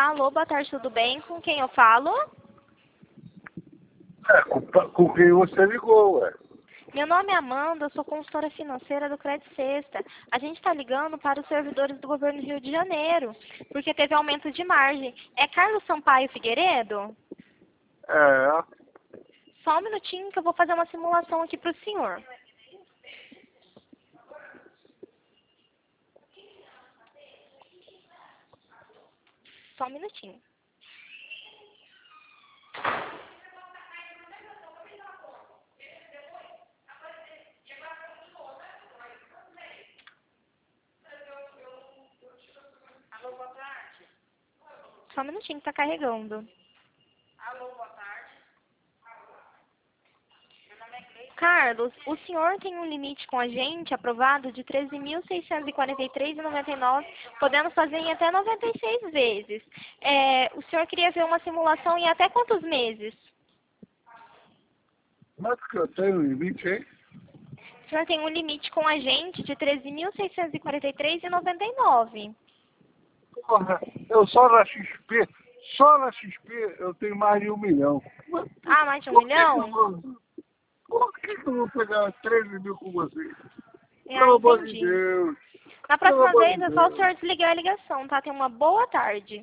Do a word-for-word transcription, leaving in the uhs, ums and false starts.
Alô, boa tarde, tudo bem? Com quem eu falo? É, com, com quem você ligou, ué. Meu nome é Amanda, eu sou consultora financeira do Crédito Sexta. A gente está ligando para os servidores do governo do Rio de Janeiro, porque teve aumento de margem. É Carlos Sampaio Figueiredo? É, Só um minutinho que eu vou fazer uma simulação aqui para o senhor. Só um minutinho. Só um minutinho que tá carregando. Alô, boa tarde. Meu nome é Cleide. Carlos, o senhor tem um limite com a gente aprovado de treze mil seiscentos e quarenta e três reais e noventa e nove centavos, podendo fazer em até noventa e seis vezes. É, o senhor queria ver uma simulação em até quantos meses? mas que eu tenho limite, hein? O senhor tem um limite com a gente de treze mil seiscentos e quarenta e três reais e noventa e nove centavos. Porra, eu só na X P, só na X P eu tenho mais de um milhão. Ah, mais de um Por que que eu milhão? vou- Por que que eu vou pegar treze mil com você? É, Pelo amor de entendi. Deus. Na Pelo próxima amor vez de é só o Deus. senhor desligar a ligação, tá? Tenha uma boa tarde.